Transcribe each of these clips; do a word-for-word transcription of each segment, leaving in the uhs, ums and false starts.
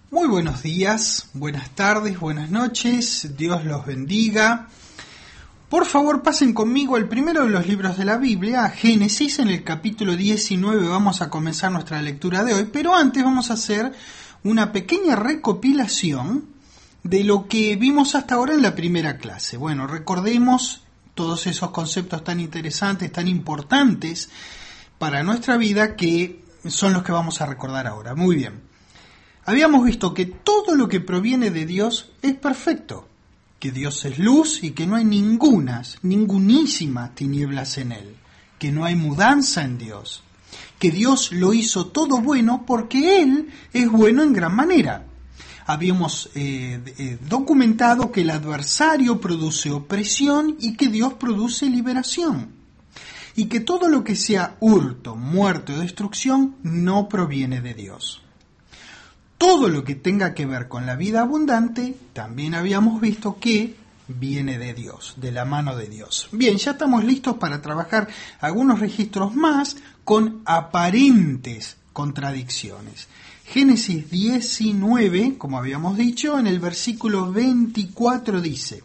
Muy buenos días, buenas tardes, buenas noches, Dios los bendiga. Por favor, pasen conmigo al primero de los libros de la Biblia, a Génesis, en el capítulo diecinueve. Vamos a comenzar nuestra lectura de hoy, pero antes vamos a hacer una pequeña recopilación de lo que vimos hasta ahora en la primera clase. Bueno, recordemos todos esos conceptos tan interesantes, tan importantes para nuestra vida, que son los que vamos a recordar ahora. Muy bien. Habíamos visto que todo lo que proviene de Dios es perfecto, que Dios es luz y que no hay ningunas, ningunísimas tinieblas en Él, que no hay mudanza en Dios, que Dios lo hizo todo bueno porque Él es bueno en gran manera. Habíamos eh, eh, documentado que el adversario produce opresión y que Dios produce liberación, y que todo lo que sea hurto, muerte o destrucción no proviene de Dios. Todo lo que tenga que ver con la vida abundante, también habíamos visto que viene de Dios, de la mano de Dios. Bien, ya estamos listos para trabajar algunos registros más con aparentes contradicciones. Génesis diecinueve, como habíamos dicho, en el versículo veinticuatro dice: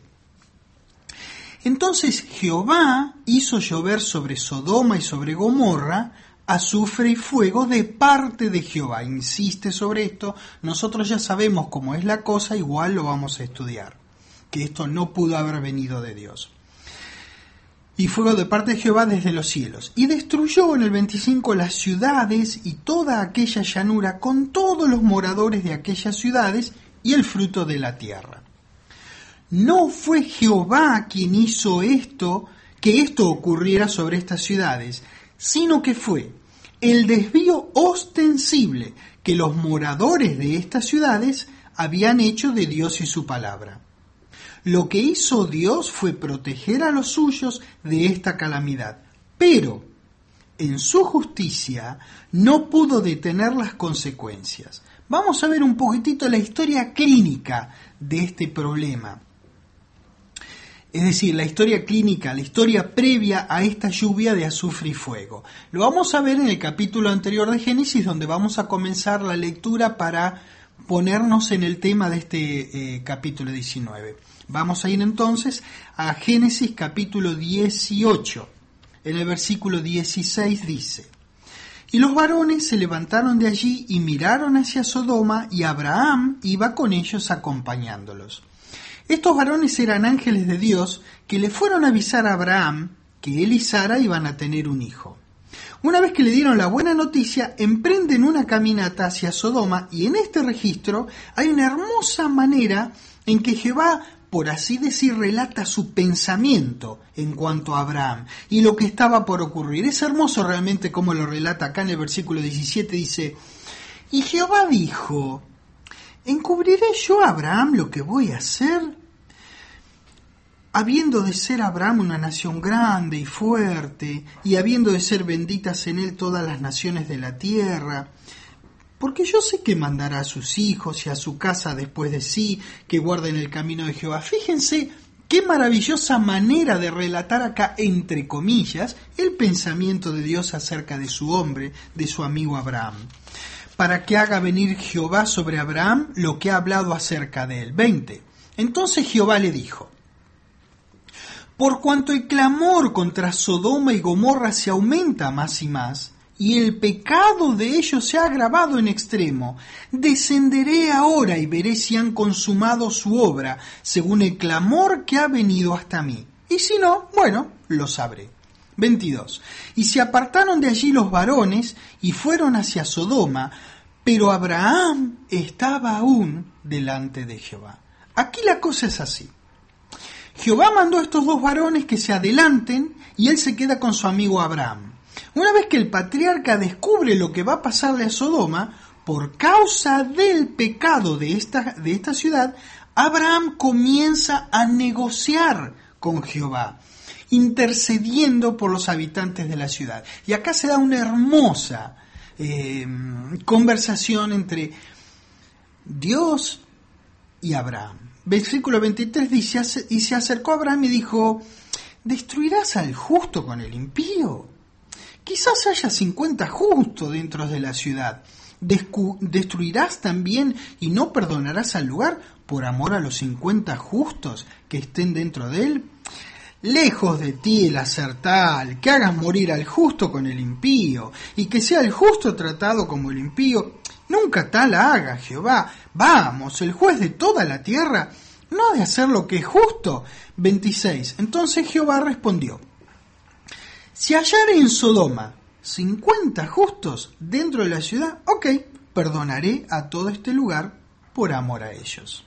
Entonces Jehová hizo llover sobre Sodoma y sobre Gomorra azufre y fuego de parte de Jehová. Insiste sobre esto. Nosotros ya sabemos cómo es la cosa, igual lo vamos a estudiar, que esto no pudo haber venido de Dios. Y fuego de parte de Jehová desde los cielos. Y destruyó en el veinticinco las ciudades y toda aquella llanura con todos los moradores de aquellas ciudades y el fruto de la tierra. No fue Jehová quien hizo esto, que esto ocurriera sobre estas ciudades, sino que fue el desvío ostensible que los moradores de estas ciudades habían hecho de Dios y su palabra. Lo que hizo Dios fue proteger a los suyos de esta calamidad, pero en su justicia no pudo detener las consecuencias. Vamos a ver un poquitito la historia clínica de este problema. Es decir, la historia clínica, la historia previa a esta lluvia de azufre y fuego. Lo vamos a ver en el capítulo anterior de Génesis, donde vamos a comenzar la lectura para ponernos en el tema de este eh, capítulo diecinueve. Vamos a ir entonces a Génesis capítulo dieciocho. En el versículo dieciséis dice: Y los varones se levantaron de allí y miraron hacia Sodoma, y Abraham iba con ellos acompañándolos. Estos varones eran ángeles de Dios que le fueron a avisar a Abraham que él y Sara iban a tener un hijo. Una vez que le dieron la buena noticia, emprenden una caminata hacia Sodoma, y en este registro hay una hermosa manera en que Jehová, por así decir, relata su pensamiento en cuanto a Abraham y lo que estaba por ocurrir. Es hermoso realmente como lo relata acá en el versículo diecisiete, dice: Y Jehová dijo: ¿Encubriré yo a Abraham lo que voy a hacer? Habiendo de ser Abraham una nación grande y fuerte, y habiendo de ser benditas en él todas las naciones de la tierra, porque yo sé que mandará a sus hijos y a su casa después de sí, que guarden el camino de Jehová. Fíjense qué maravillosa manera de relatar acá, entre comillas, el pensamiento de Dios acerca de su hombre, de su amigo Abraham, para que haga venir Jehová sobre Abraham lo que ha hablado acerca de él. veinte. Entonces Jehová le dijo: Por cuanto el clamor contra Sodoma y Gomorra se aumenta más y más, y el pecado de ellos se ha agravado en extremo, descenderé ahora y veré si han consumado su obra, según el clamor que ha venido hasta mí. Y si no, bueno, lo sabré. veintidós. Y se apartaron de allí los varones y fueron hacia Sodoma, pero Abraham estaba aún delante de Jehová. Aquí la cosa es así. Jehová mandó a estos dos varones que se adelanten y él se queda con su amigo Abraham. Una vez que el patriarca descubre lo que va a pasarle a Sodoma, por causa del pecado de esta, de esta ciudad, Abraham comienza a negociar con Jehová, intercediendo por los habitantes de la ciudad. Y acá se da una hermosa eh, conversación entre Dios y Abraham. Versículo veintitrés dice: Y se acercó a Abraham y dijo: ¿Destruirás al justo con el impío? Quizás haya cincuenta justos dentro de la ciudad. Descu- ¿Destruirás también y no perdonarás al lugar por amor a los cincuenta justos que estén dentro de él? Lejos de ti el hacer tal, que hagas morir al justo con el impío, y que sea el justo tratado como el impío. Nunca tal haga, Jehová. Vamos, el juez de toda la tierra, ¿no ha de hacer lo que es justo? veintiséis. Entonces Jehová respondió: si hallare en Sodoma cincuenta justos dentro de la ciudad, ok, perdonaré a todo este lugar por amor a ellos.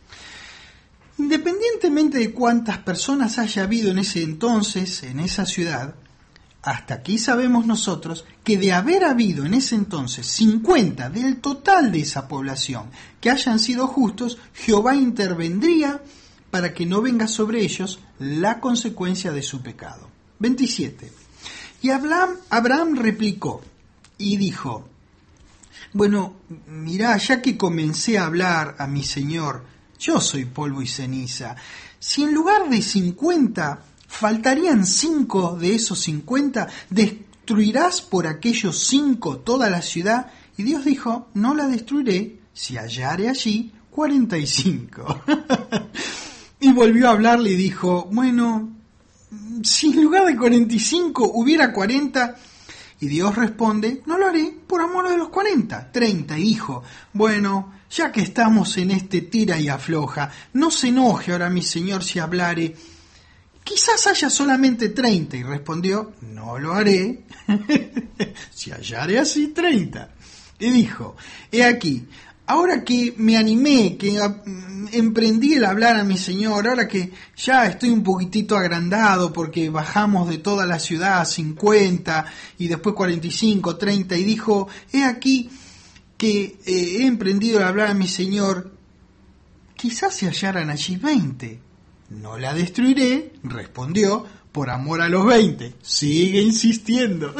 Independientemente de cuántas personas haya habido en ese entonces, en esa ciudad, hasta aquí sabemos nosotros que de haber habido en ese entonces cincuenta del total de esa población que hayan sido justos, Jehová intervendría para que no venga sobre ellos la consecuencia de su pecado. veintisiete. Y Abraham, Abraham replicó y dijo: bueno, mirá, ya que comencé a hablar a mi Señor, yo soy polvo y ceniza. Si en lugar de cincuenta faltarían cinco de esos cincuenta, ¿destruirás por aquellos cinco toda la ciudad? Y Dios dijo: no la destruiré si hallare allí cuarenta y cinco. Y volvió a hablarle y dijo: bueno, si en lugar de cuarenta y cinco hubiera cuarenta... Y Dios responde: no lo haré por amor de los cuarenta. treinta. Y dijo: bueno, ya que estamos en este tira y afloja, no se enoje ahora mi Señor si hablare. Quizás haya solamente treinta. Y respondió: no lo haré si hallare así treinta. Y dijo: he aquí, ahora que me animé, que emprendí el hablar a mi Señor, ahora que ya estoy un poquitito agrandado porque bajamos de toda la ciudad a cincuenta y después cuarenta y cinco, treinta, y dijo: he aquí que eh, he emprendido el hablar a mi Señor, quizás se hallaran allí veinte. No la destruiré, respondió, por amor a los veinte. Sigue insistiendo.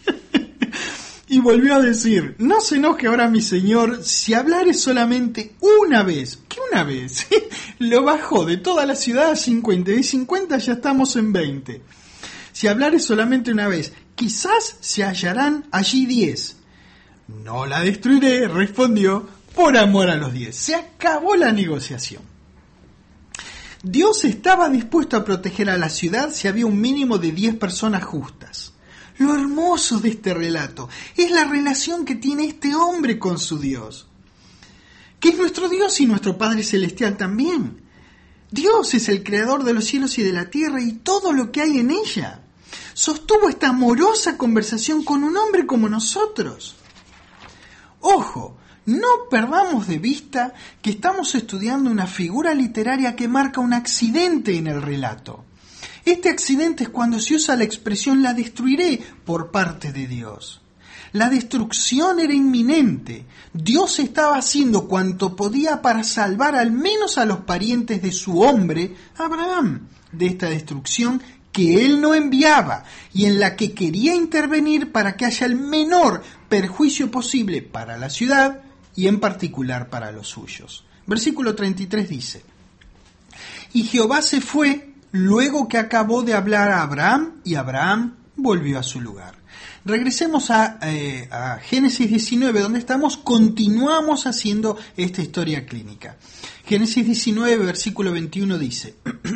Y volvió a decir: no se enoje ahora mi Señor si hablare solamente una vez. ¿Qué una vez? Lo bajó de toda la ciudad a cincuenta, y cincuenta ya estamos en veinte. Si hablare solamente una vez, quizás se hallarán allí diez. No la destruiré, respondió, por amor a los diez. Se acabó la negociación. Dios estaba dispuesto a proteger a la ciudad si había un mínimo de diez personas justas. Lo hermoso de este relato es la relación que tiene este hombre con su Dios, que es nuestro Dios y nuestro Padre Celestial también. Dios es el creador de los cielos y de la tierra y todo lo que hay en ella. Sostuvo esta amorosa conversación con un hombre como nosotros. Ojo, no perdamos de vista que estamos estudiando una figura literaria que marca un accidente en el relato. Este accidente es cuando se usa la expresión la destruiré por parte de Dios. La destrucción era inminente. Dios estaba haciendo cuanto podía para salvar al menos a los parientes de su hombre, Abraham, de esta destrucción que él no enviaba y en la que quería intervenir para que haya el menor perjuicio posible para la ciudad y en particular para los suyos. Versículo treinta y tres dice: y Jehová se fue luego que acabó de hablar a Abraham, y Abraham volvió a su lugar. Regresemos a, eh, a Génesis diecinueve, donde estamos, continuamos haciendo esta historia clínica. Génesis diecinueve, versículo veintiuno dice: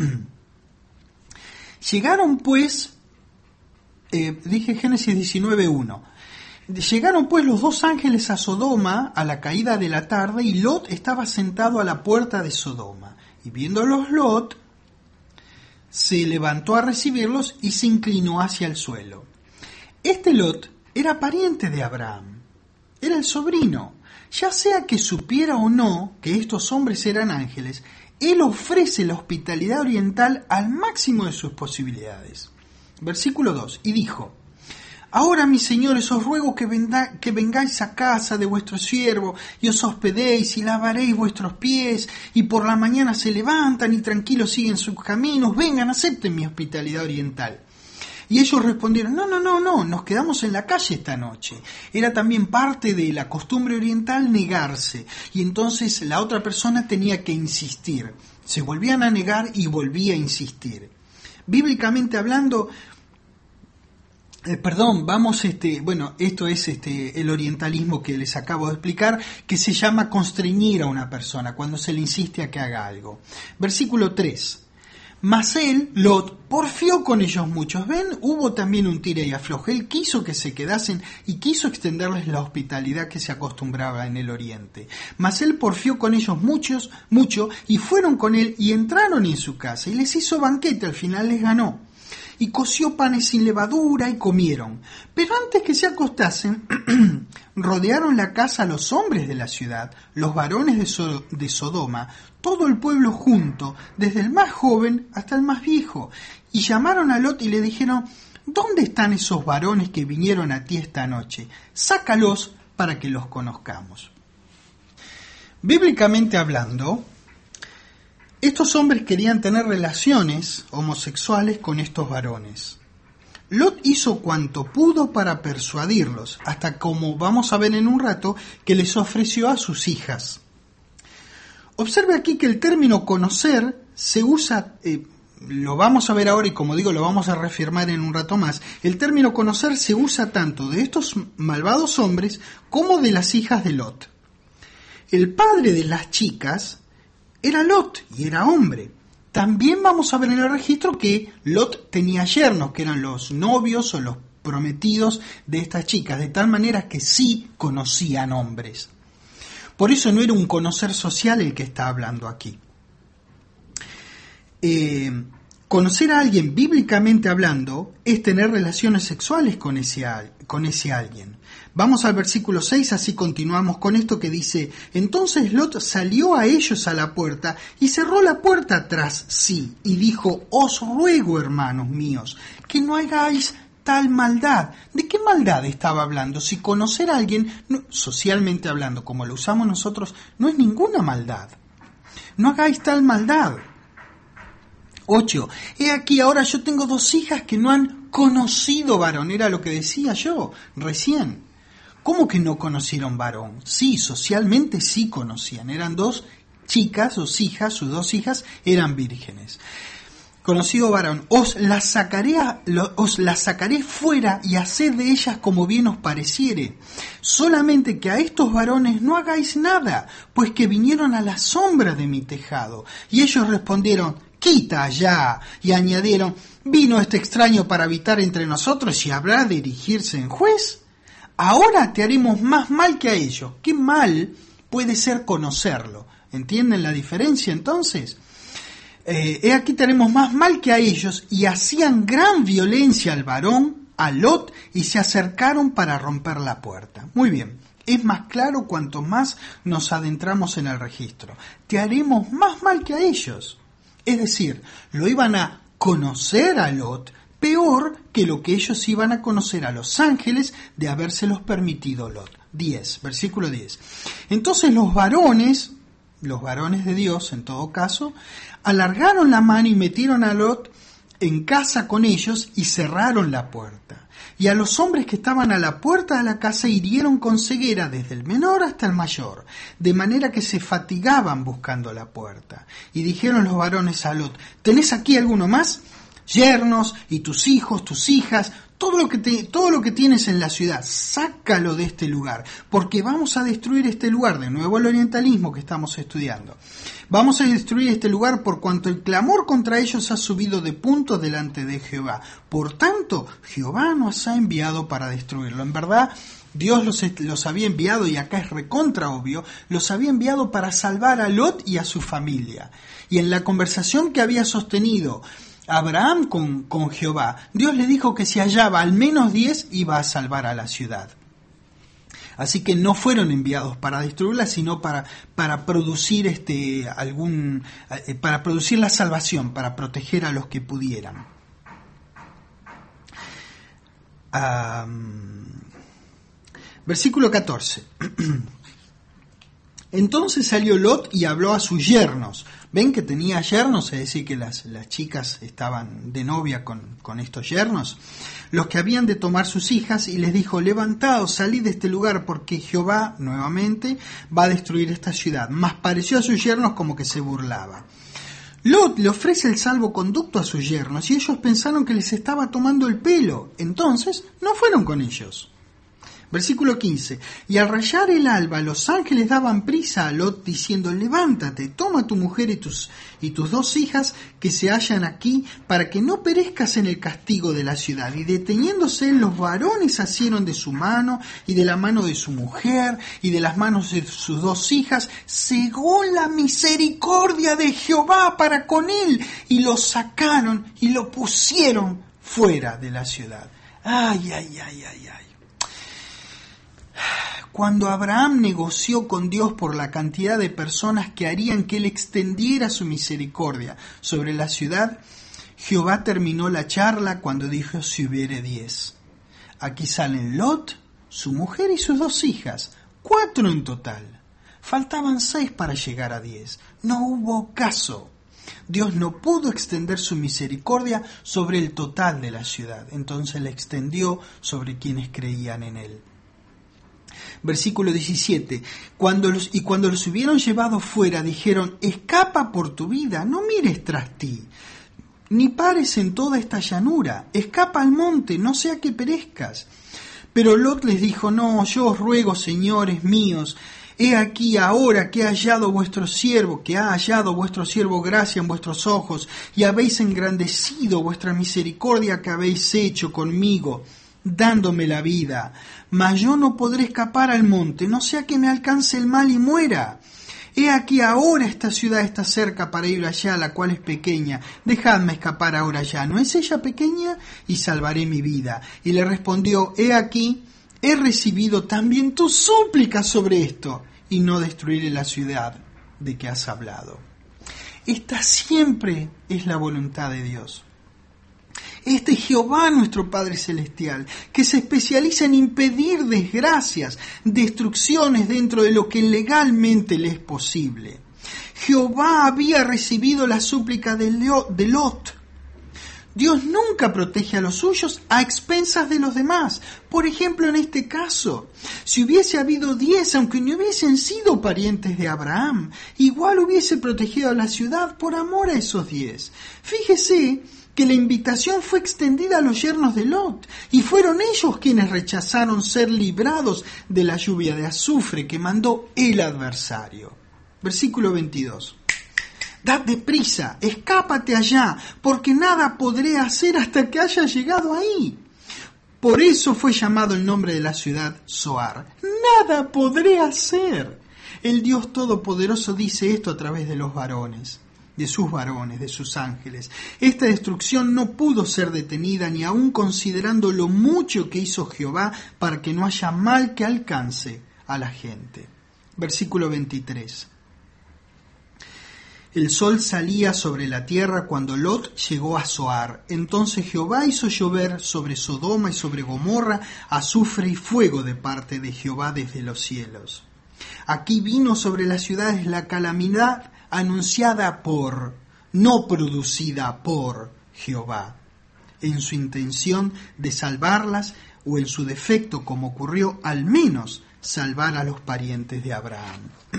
llegaron pues, eh, dije Génesis diecinueve, uno. Llegaron pues los dos ángeles a Sodoma a la caída de la tarde, y Lot estaba sentado a la puerta de Sodoma. Y viéndolos Lot, se levantó a recibirlos y se inclinó hacia el suelo. Este Lot era pariente de Abraham, era el sobrino. Ya sea que supiera o no que estos hombres eran ángeles, él ofrece la hospitalidad oriental al máximo de sus posibilidades. Versículo dos, y dijo: ahora, mis señores, os ruego que, venda, que vengáis a casa de vuestro siervo, y os hospedéis, y lavaréis vuestros pies, y por la mañana se levantan, y tranquilos siguen sus caminos, vengan, acepten mi hospitalidad oriental. Y ellos respondieron: no, no, no, no, nos quedamos en la calle esta noche. Era también parte de la costumbre oriental negarse, y entonces la otra persona tenía que insistir. Se volvían a negar y volvía a insistir. Bíblicamente hablando, Eh, perdón, vamos, este, bueno, esto es este, el orientalismo que les acabo de explicar, que se llama constreñir a una persona, cuando se le insiste a que haga algo. Versículo tres. Mas él, Lot, porfió con ellos muchos. Ven, hubo también un tira y afloje. Él quiso que se quedasen y quiso extenderles la hospitalidad que se acostumbraba en el oriente. Mas él porfió con ellos muchos, mucho, y fueron con él y entraron en su casa y les hizo banquete, al final les ganó. Y coció panes sin levadura y comieron. Pero antes que se acostasen, rodearon la casa los hombres de la ciudad, los varones de, so- de Sodoma, todo el pueblo junto, desde el más joven hasta el más viejo. Y llamaron a Lot y le dijeron, ¿dónde están esos varones que vinieron a ti esta noche? Sácalos para que los conozcamos. Bíblicamente hablando, estos hombres querían tener relaciones homosexuales con estos varones. Lot hizo cuanto pudo para persuadirlos, hasta como vamos a ver en un rato, que les ofreció a sus hijas. Observe aquí que el término conocer se usa, eh, lo vamos a ver ahora y como digo lo vamos a reafirmar en un rato más, el término conocer se usa tanto de estos malvados hombres como de las hijas de Lot. El padre de las chicas era Lot y era hombre. También vamos a ver en el registro que Lot tenía yernos, que eran los novios o los prometidos de estas chicas, de tal manera que sí conocían hombres. Por eso no era un conocer social el que está hablando aquí. Eh, conocer a alguien, bíblicamente hablando, es tener relaciones sexuales con ese, con ese alguien. Vamos al versículo seis, así continuamos con esto que dice, entonces Lot salió a ellos a la puerta y cerró la puerta tras sí y dijo, os ruego, hermanos míos, que no hagáis tal maldad. ¿De qué maldad estaba hablando? Si conocer a alguien, no, socialmente hablando, como lo usamos nosotros, no es ninguna maldad. No hagáis tal maldad. ocho. He aquí ahora yo tengo dos hijas que no han conocido varón. Era lo que decía yo recién. ¿Cómo que no conocieron varón? Sí, socialmente sí conocían. Eran dos chicas, sus hijas, sus dos hijas eran vírgenes. Conocido varón, os las sacaré, a, lo, os las sacaré fuera y haced de ellas como bien os pareciere. Solamente que a estos varones no hagáis nada, pues que vinieron a la sombra de mi tejado. Y ellos respondieron, quita allá. Y añadieron, ¿vino este extraño para habitar entre nosotros y habrá de erigirse en juez? Ahora te haremos más mal que a ellos. ¿Qué mal puede ser conocerlo? ¿Entienden la diferencia entonces? Eh, he aquí tenemos más mal que a ellos, y hacían gran violencia al varón, a Lot, y se acercaron para romper la puerta. Muy bien, es más claro cuanto más nos adentramos en el registro. Te haremos más mal que a ellos. Es decir, lo iban a conocer a Lot peor que lo que ellos iban a conocer a los ángeles de habérselos permitido Lot. diez, versículo diez. Entonces los varones, los varones de Dios en todo caso, alargaron la mano y metieron a Lot en casa con ellos y cerraron la puerta. Y a los hombres que estaban a la puerta de la casa hirieron con ceguera desde el menor hasta el mayor, de manera que se fatigaban buscando la puerta. Y dijeron los varones a Lot, ¿tenés aquí alguno más? Yernos y tus hijos, tus hijas, todo lo que te, todo lo que tienes en la ciudad, sácalo de este lugar, porque vamos a destruir este lugar. De nuevo el orientalismo que estamos estudiando. Vamos a destruir este lugar por cuanto el clamor contra ellos ha subido de punto delante de Jehová. Por tanto, Jehová nos ha enviado para destruirlo. En verdad, Dios los, los había enviado, y acá es recontra obvio, los había enviado para salvar a Lot y a su familia. Y en la conversación que había sostenido Abraham con, con Jehová, Dios le dijo que si hallaba al menos diez iba a salvar a la ciudad. Así que no fueron enviados para destruirla, sino para, para producir este algún eh, para producir la salvación, para proteger a los que pudieran. Um, versículo catorce. Entonces salió Lot y habló a sus yernos. ¿Ven que tenía yernos? Es decir, que las, las chicas estaban de novia con, con estos yernos. Los que habían de tomar sus hijas, y les dijo, levantaos, salid de este lugar, porque Jehová, nuevamente, va a destruir esta ciudad. Mas pareció a sus yernos como que se burlaba. Lot le ofrece el salvoconducto a sus yernos y ellos pensaron que les estaba tomando el pelo. Entonces no fueron con ellos. Versículo quince. Y al rayar el alba, los ángeles daban prisa a Lot diciendo: levántate, toma tu mujer y tus, y tus dos hijas que se hallan aquí, para que no perezcas en el castigo de la ciudad. Y deteniéndose los varones asieron de su mano y de la mano de su mujer y de las manos de sus dos hijas, según la misericordia de Jehová para con él, y lo sacaron y lo pusieron fuera de la ciudad. Ay, ay, ay, ay, ay. Cuando Abraham negoció con Dios por la cantidad de personas que harían que él extendiera su misericordia sobre la ciudad, Jehová terminó la charla cuando dijo: si hubiere diez. Aquí salen Lot, su mujer y sus dos hijas, cuatro en total. Faltaban seis para llegar a diez. No hubo caso. Dios no pudo extender su misericordia sobre el total de la ciudad, entonces la extendió sobre quienes creían en él. Versículo diecisiete. Cuando los, y cuando los hubieron llevado fuera, dijeron: escapa por tu vida, no mires tras ti, ni pares en toda esta llanura, escapa al monte, no sea que perezcas. Pero Lot les dijo: no, yo os ruego, señores míos, he aquí ahora que ha hallado vuestro siervo, que ha hallado vuestro siervo gracia en vuestros ojos, y habéis engrandecido vuestra misericordia que habéis hecho conmigo, dándome la vida. Mas yo no podré escapar al monte, no sea que me alcance el mal y muera. He aquí ahora esta ciudad está cerca para ir allá, la cual es pequeña. Dejadme escapar ahora ya. ¿No es ella pequeña? Y salvaré mi vida. Y le respondió: he aquí, he recibido también tu súplica sobre esto, y no destruiré la ciudad de que has hablado. Esta siempre es la voluntad de Dios. Este es Jehová nuestro Padre Celestial, que se especializa en impedir desgracias, destrucciones dentro de lo que legalmente le es posible. Jehová había recibido la súplica de Lot. Dios nunca protege a los suyos a expensas de los demás. Por ejemplo, en este caso, si hubiese habido diez, aunque no hubiesen sido parientes de Abraham, igual hubiese protegido a la ciudad por amor a esos diez. Fíjese que la invitación fue extendida a los yernos de Lot, y fueron ellos quienes rechazaron ser librados de la lluvia de azufre que mandó el adversario. Versículo veintidós. Dad deprisa, escápate allá, porque nada podré hacer hasta que haya llegado ahí. Por eso fue llamado el nombre de la ciudad Zoar. Nada podré hacer. El Dios Todopoderoso dice esto a través de los varones, de sus varones, de sus ángeles. Esta destrucción no pudo ser detenida, ni aun considerando lo mucho que hizo Jehová para que no haya mal que alcance a la gente. Versículo veintitrés. El sol salía sobre la tierra cuando Lot llegó a Zoar. Entonces Jehová hizo llover sobre Sodoma y sobre Gomorra azufre y fuego de parte de Jehová desde los cielos. Aquí vino sobre las ciudades la calamidad anunciada por, no producida por Jehová, en su intención de salvarlas, o en su defecto, como ocurrió, al menos salvar a los parientes de Abraham.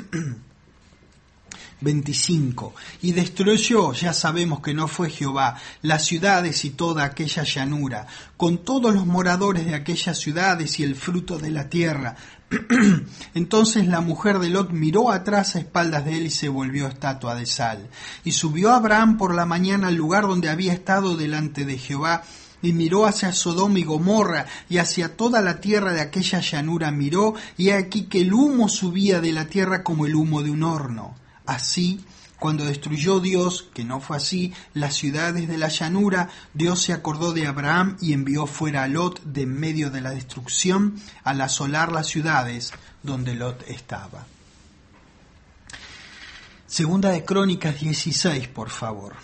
veinticinco. Y destruyó, ya sabemos que no fue Jehová, las ciudades y toda aquella llanura, con todos los moradores de aquellas ciudades y el fruto de la tierra. Entonces la mujer de Lot miró atrás a espaldas de él y se volvió estatua de sal. Y subió Abraham por la mañana al lugar donde había estado delante de Jehová, y miró hacia Sodoma y Gomorra, y hacia toda la tierra de aquella llanura miró, y he aquí que el humo subía de la tierra como el humo de un horno. Así, cuando destruyó Dios, que no fue así, las ciudades de la llanura, Dios se acordó de Abraham y envió fuera a Lot de en medio de la destrucción, al asolar las ciudades donde Lot estaba. Segunda de Crónicas dieciséis, por favor.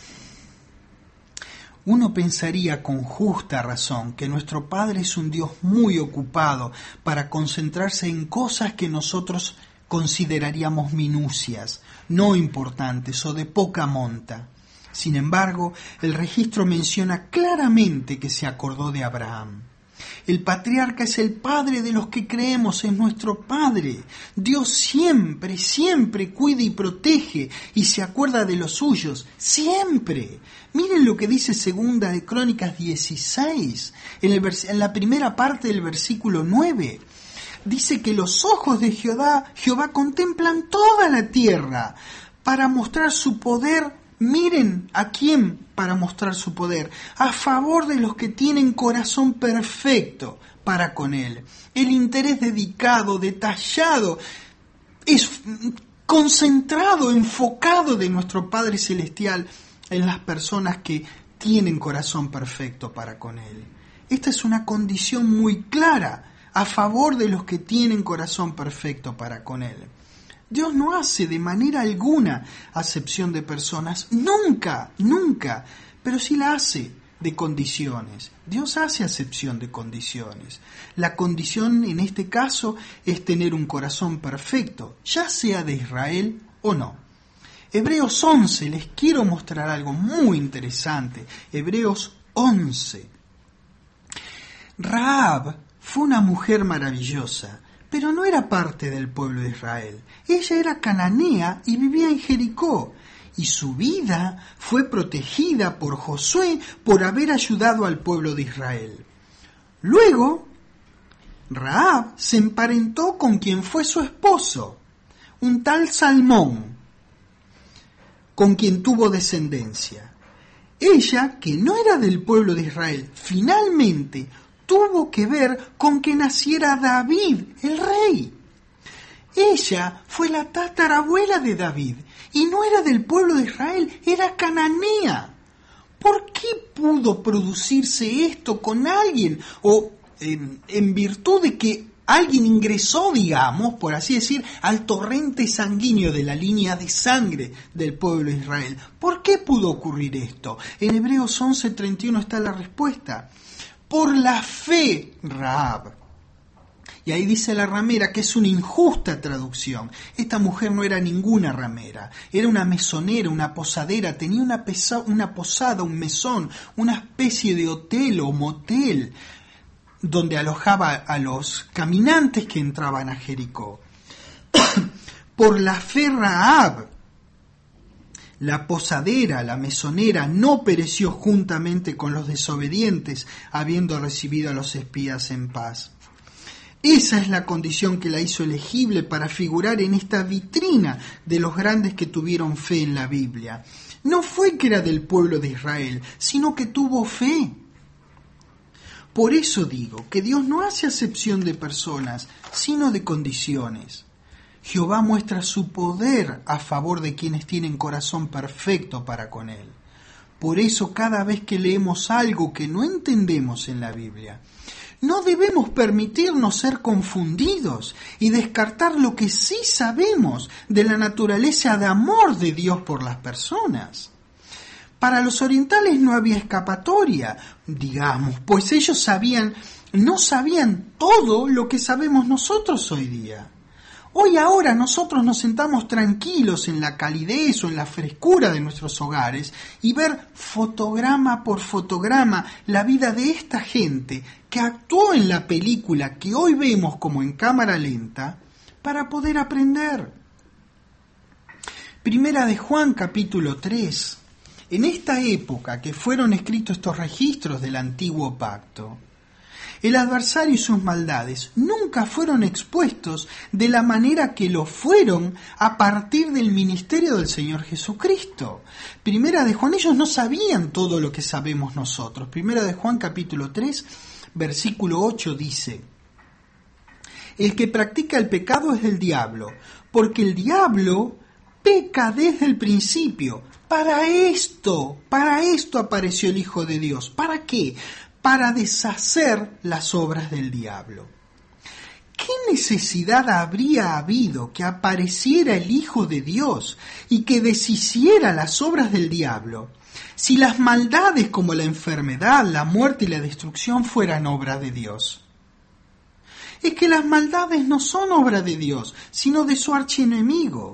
Uno pensaría con justa razón que nuestro Padre es un Dios muy ocupado para concentrarse en cosas que nosotros consideraríamos minucias, no importantes o de poca monta. Sin embargo, el registro menciona claramente que se acordó de Abraham. El patriarca es el padre de los que creemos, es nuestro padre. Dios siempre, siempre cuida y protege y se acuerda de los suyos, siempre. Miren lo que dice Segunda de Crónicas dieciséis, en, el vers- en la primera parte del versículo nueve. Dice que los ojos de Jehová, Jehová contemplan toda la tierra para mostrar su poder. Miren a quién para mostrar su poder, a favor de los que tienen corazón perfecto para con Él. El interés dedicado, detallado, es concentrado, enfocado de nuestro Padre Celestial en las personas que tienen corazón perfecto para con Él. Esta es una condición muy clara, a favor de los que tienen corazón perfecto para con Él. Dios no hace de manera alguna acepción de personas, nunca, nunca, pero sí la hace de condiciones. Dios hace acepción de condiciones. La condición en este caso es tener un corazón perfecto, ya sea de Israel o no. Hebreos once, les quiero mostrar algo muy interesante. Hebreos once. Rahab fue una mujer maravillosa, pero no era parte del pueblo de Israel. Ella era cananea y vivía en Jericó, y su vida fue protegida por Josué por haber ayudado al pueblo de Israel. Luego, Rahab se emparentó con quien fue su esposo, un tal Salmón, con quien tuvo descendencia. Ella, que no era del pueblo de Israel, finalmente tuvo que ver con que naciera David, el rey. Ella fue la tatarabuela de David y no era del pueblo de Israel, era cananea. ¿Por qué pudo producirse esto con alguien? O en, en virtud de que alguien ingresó, digamos, por así decir, al torrente sanguíneo de la línea de sangre del pueblo de Israel. ¿Por qué pudo ocurrir esto? En Hebreos once treinta y uno está la respuesta. Por la fe, Rahab. Y ahí dice la ramera que es una injusta traducción. Esta mujer no era ninguna ramera, era una mesonera, una posadera, tenía una, pesa, una posada, un mesón, una especie de hotel o motel, donde alojaba a los caminantes que entraban a Jericó. Por la fe, Rahab, la posadera, la mesonera, no pereció juntamente con los desobedientes, habiendo recibido a los espías en paz. Esa es la condición que la hizo elegible para figurar en esta vitrina de los grandes que tuvieron fe en la Biblia. No fue que era del pueblo de Israel, sino que tuvo fe. Por eso digo que Dios no hace acepción de personas, sino de condiciones. Jehová muestra su poder a favor de quienes tienen corazón perfecto para con Él. Por eso cada vez que leemos algo que no entendemos en la Biblia, no debemos permitirnos ser confundidos y descartar lo que sí sabemos de la naturaleza de amor de Dios por las personas. Para los orientales no había escapatoria, digamos, pues ellos sabían, no sabían todo lo que sabemos nosotros hoy día. Hoy ahora nosotros nos sentamos tranquilos en la calidez o en la frescura de nuestros hogares y ver fotograma por fotograma la vida de esta gente que actuó en la película que hoy vemos como en cámara lenta para poder aprender. Primera de Juan capítulo tres. En esta época que fueron escritos estos registros del antiguo pacto, el adversario y sus maldades nunca fueron expuestos de la manera que lo fueron a partir del ministerio del Señor Jesucristo. Primera de Juan, ellos no sabían todo lo que sabemos nosotros. Primera de Juan capítulo tres, versículo ocho dice: el que practica el pecado es del diablo, porque el diablo peca desde el principio. Para esto, para esto apareció el Hijo de Dios. ¿Para qué? Para deshacer las obras del diablo. ¿Qué necesidad habría habido que apareciera el Hijo de Dios y que deshiciera las obras del diablo si las maldades como la enfermedad, la muerte y la destrucción fueran obra de Dios? Es que las maldades no son obra de Dios, sino de su archienemigo.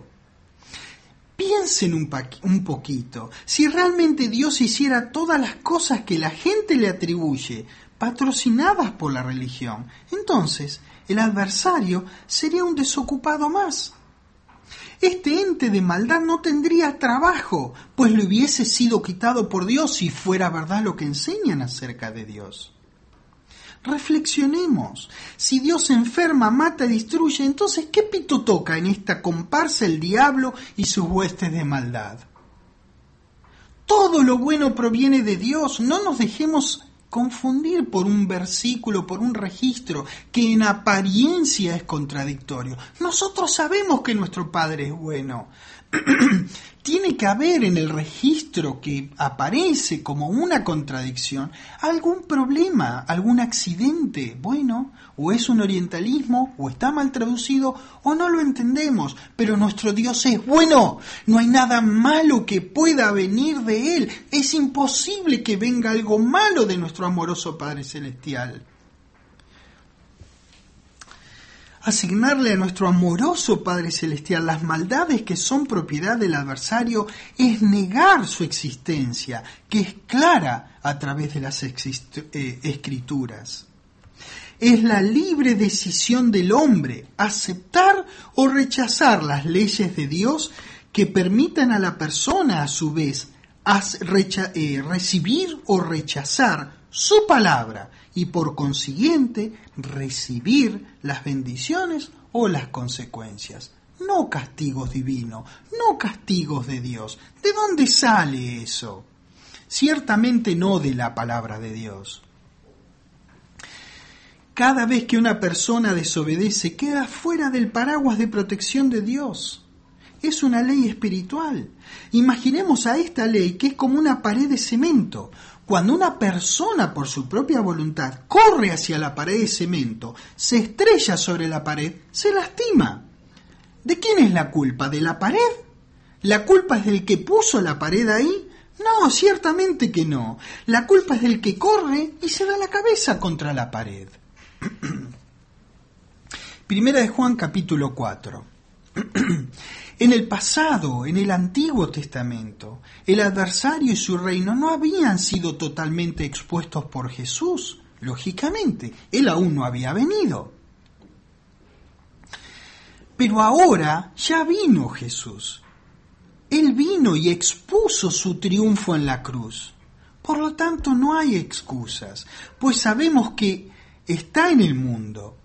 Piensen un, pa- un poquito, si realmente Dios hiciera todas las cosas que la gente le atribuye, patrocinadas por la religión. Entonces, el adversario sería un desocupado más. Este ente de maldad no tendría trabajo, pues le hubiese sido quitado por Dios si fuera verdad lo que enseñan acerca de Dios. Reflexionemos. Si Dios enferma, mata, destruye, entonces ¿qué pito toca en esta comparsa el diablo y sus huestes de maldad? Todo lo bueno proviene de Dios. No nos dejemos confundir por un versículo, por un registro que en apariencia es contradictorio. Nosotros sabemos que nuestro Padre es bueno. Tiene que haber en el registro que aparece como una contradicción algún problema, algún accidente. Bueno, o es un orientalismo, o está mal traducido, o no lo entendemos. Pero nuestro Dios es bueno. No hay nada malo que pueda venir de Él. Es imposible que venga algo malo de nuestro amoroso Padre Celestial. Asignarle a nuestro amoroso Padre Celestial las maldades que son propiedad del adversario es negar su existencia, que es clara a través de las exist- eh, Escrituras. Es la libre decisión del hombre aceptar o rechazar las leyes de Dios que permitan a la persona a su vez as- recha- eh, recibir o rechazar su palabra y por consiguiente recibir las bendiciones o las consecuencias. No castigos divinos, no castigos de Dios. ¿De dónde sale eso? Ciertamente no de la palabra de Dios. Cada vez que una persona desobedece, queda fuera del paraguas de protección de Dios. Es una ley espiritual. Imaginemos a esta ley que es como una pared de cemento. Cuando una persona por su propia voluntad corre hacia la pared de cemento, se estrella sobre la pared, se lastima. ¿De quién es la culpa? ¿De la pared? ¿La culpa es del que puso la pared ahí? No, ciertamente que no. La culpa es del que corre y se da la cabeza contra la pared. Primera de Juan capítulo cuatro. En el pasado, en el Antiguo Testamento, el adversario y su reino no habían sido totalmente expuestos por Jesús. Lógicamente, él aún no había venido. Pero ahora ya vino Jesús. Él vino y expuso su triunfo en la cruz. Por lo tanto, no hay excusas, pues sabemos que está en el mundo.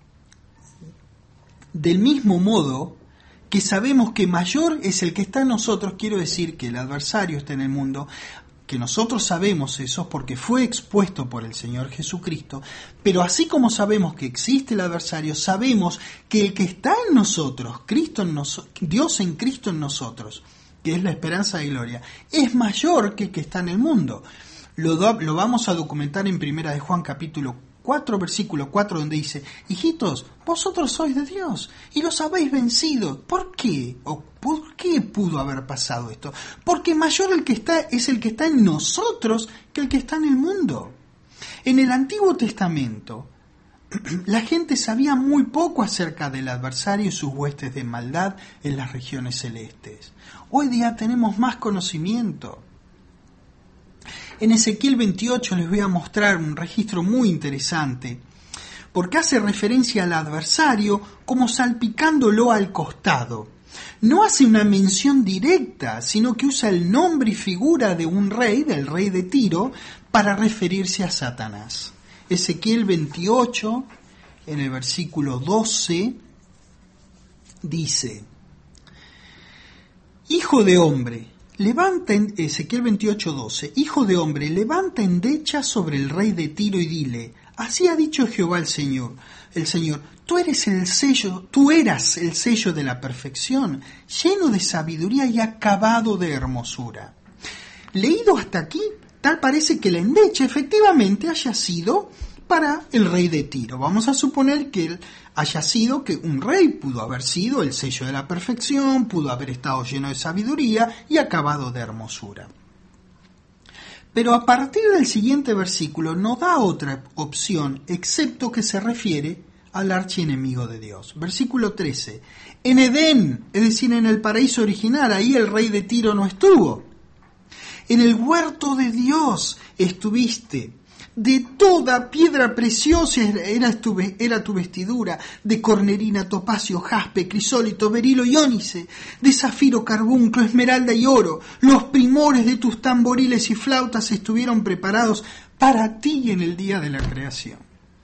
Del mismo modo que sabemos que mayor es el que está en nosotros, quiero decir que el adversario está en el mundo, que nosotros sabemos eso porque fue expuesto por el Señor Jesucristo, pero así como sabemos que existe el adversario, sabemos que el que está en nosotros, Cristo en nos- Dios en Cristo en nosotros, que es la esperanza de gloria, es mayor que el que está en el mundo. Lo, do- lo vamos a documentar en Primera de Juan capítulo cuatro, versículo cuatro, donde dice: hijitos, vosotros sois de Dios y los habéis vencido. ¿Por qué? ¿O por qué pudo haber pasado esto? Porque mayor el que está es el que está en nosotros que el que está en el mundo. En el Antiguo Testamento, la gente sabía muy poco acerca del adversario y sus huestes de maldad en las regiones celestes. Hoy día tenemos más conocimiento. En Ezequiel veintiocho les voy a mostrar un registro muy interesante, porque hace referencia al adversario como salpicándolo al costado. No hace una mención directa, sino que usa el nombre y figura de un rey, del rey de Tiro, para referirse a Satanás. Ezequiel veintiocho, en el versículo doce, dice: Hijo de hombre, levanta en, Ezequiel veintiocho, doce, Hijo de hombre, levanta endecha sobre el rey de Tiro y dile: así ha dicho Jehová el Señor, el Señor, tú eres el sello, tú eras el sello de la perfección, lleno de sabiduría y acabado de hermosura. Leído hasta aquí, tal parece que la endecha efectivamente haya sido para el rey de Tiro. Vamos a suponer que él haya sido, que un rey pudo haber sido el sello de la perfección, pudo haber estado lleno de sabiduría y acabado de hermosura. Pero a partir del siguiente versículo no da otra opción excepto que se refiere al archienemigo de Dios. Versículo trece. En Edén, es decir, en el paraíso original, ahí el rey de Tiro no estuvo. En el huerto de Dios estuviste. De toda piedra preciosa era tu, era tu vestidura, de cornerina, topacio, jaspe, crisólito, berilo y ónice, de zafiro, carbunclo, esmeralda y oro. Los primores de tus tamboriles y flautas estuvieron preparados para ti en el día de la creación.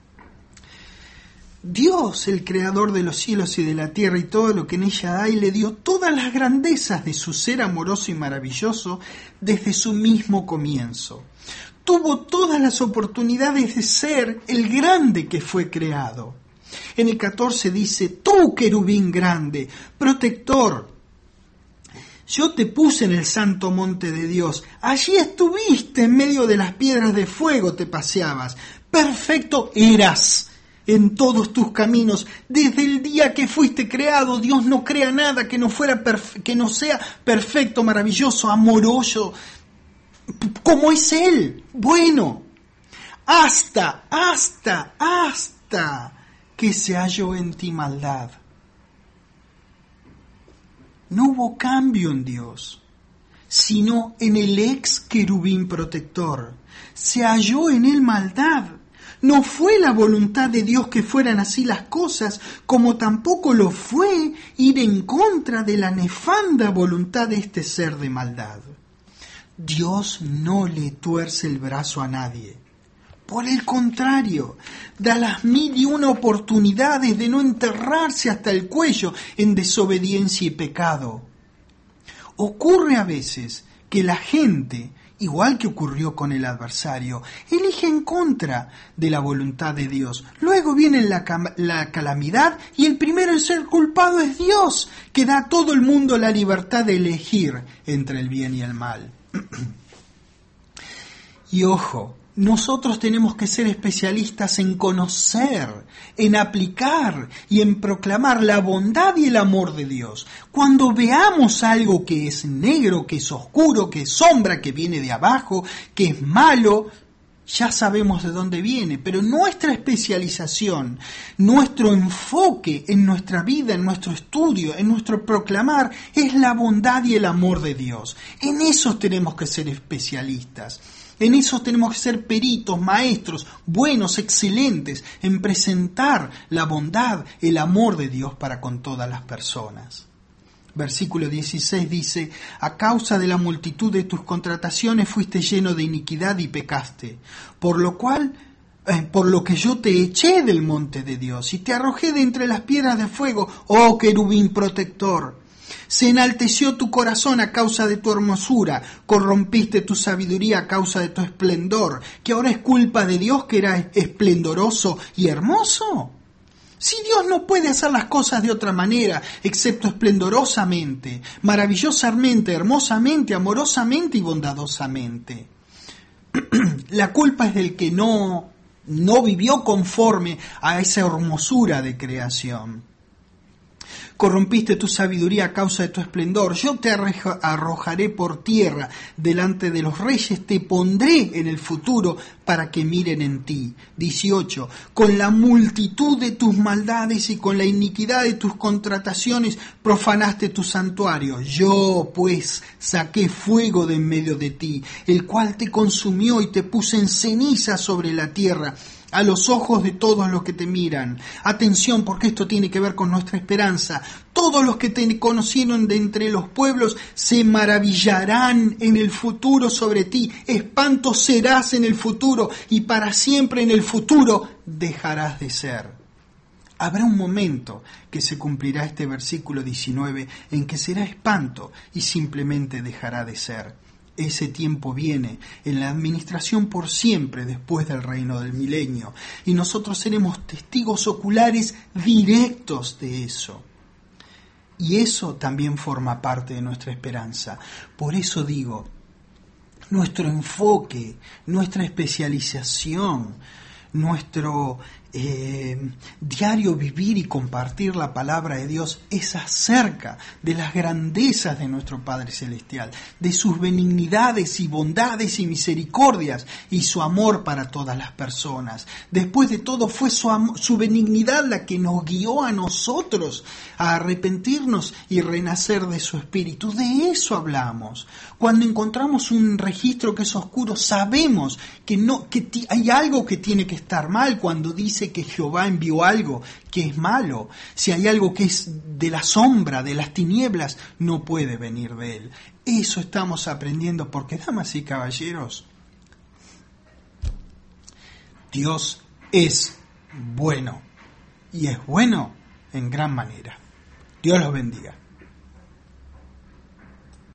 Dios, el creador de los cielos y de la tierra y todo lo que en ella hay, le dio todas las grandezas de su ser amoroso y maravilloso desde su mismo comienzo. Tuvo todas las oportunidades de ser el grande que fue creado. En el catorce dice, tú querubín grande, protector, yo te puse en el santo monte de Dios, allí estuviste en medio de las piedras de fuego, te paseabas, perfecto eras en todos tus caminos. Desde el día que fuiste creado, Dios no crea nada que no fuera perfe- que no sea perfecto, maravilloso, amoroso, como es Él, bueno, hasta, hasta, hasta que se halló en ti maldad. No hubo cambio en Dios, sino en el ex querubín protector. Se halló en él maldad. No fue la voluntad de Dios que fueran así las cosas, como tampoco lo fue ir en contra de la nefanda voluntad de este ser de maldad. Dios no le tuerce el brazo a nadie. Por el contrario, da las mil y una oportunidades de no enterrarse hasta el cuello en desobediencia y pecado. Ocurre a veces que la gente, igual que ocurrió con el adversario, elige en contra de la voluntad de Dios. Luego viene la, la calamidad y el primero en ser culpado es Dios, que da a todo el mundo la libertad de elegir entre el bien y el mal. Y ojo, nosotros tenemos que ser especialistas en conocer, en aplicar y en proclamar la bondad y el amor de Dios. Cuando veamos algo que es negro, que es oscuro, que es sombra, que viene de abajo, que es malo, ya sabemos de dónde viene, pero nuestra especialización, nuestro enfoque en nuestra vida, en nuestro estudio, en nuestro proclamar, es la bondad y el amor de Dios. En eso tenemos que ser especialistas. En eso tenemos que ser peritos, maestros, buenos, excelentes, en presentar la bondad, el amor de Dios para con todas las personas. Versículo dieciséis dice, a causa de la multitud de tus contrataciones fuiste lleno de iniquidad y pecaste, por lo cual, eh, por lo que yo te eché del monte de Dios y te arrojé de entre las piedras de fuego, oh querubín protector. Se enalteció tu corazón a causa de tu hermosura, corrompiste tu sabiduría a causa de tu esplendor, que ahora es culpa de Dios que era esplendoroso y hermoso. Si Dios no puede hacer las cosas de otra manera, excepto esplendorosamente, maravillosamente, hermosamente, amorosamente y bondadosamente. La culpa es del que no, no vivió conforme a esa hermosura de creación. Corrompiste tu sabiduría a causa de tu esplendor. Yo te arrojaré por tierra delante de los reyes, te pondré en el futuro para que miren en ti. dieciocho. Con la multitud de tus maldades y con la iniquidad de tus contrataciones profanaste tu santuario. Yo, pues, saqué fuego de en medio de ti, el cual te consumió y te puse en ceniza sobre la tierra, a los ojos de todos los que te miran. Atención, porque esto tiene que ver con nuestra esperanza. Todos los que te conocieron de entre los pueblos se maravillarán en el futuro sobre ti. Espanto serás en el futuro y para siempre en el futuro dejarás de ser. Habrá un momento que se cumplirá este versículo diecinueve en que será espanto y simplemente dejará de ser. Ese tiempo viene en la administración por siempre después del reino del milenio y nosotros seremos testigos oculares directos de eso. Y eso también forma parte de nuestra esperanza. Por eso digo, nuestro enfoque, nuestra especialización, nuestro eh, diario vivir y compartir la palabra de Dios es acerca de las grandezas de nuestro Padre Celestial, de sus benignidades y bondades y misericordias y su amor para todas las personas. Después de todo fue su, am- su benignidad la que nos guió a nosotros a arrepentirnos y renacer de su espíritu. De eso hablamos. Cuando encontramos un registro que es oscuro, sabemos que, no, que t- hay algo que tiene que estar mal cuando dice que Jehová envió algo que es malo. Si hay algo que es de la sombra, de las tinieblas, no puede venir de él. Eso estamos aprendiendo porque, damas y caballeros, Dios es bueno y es bueno en gran manera. Dios los bendiga.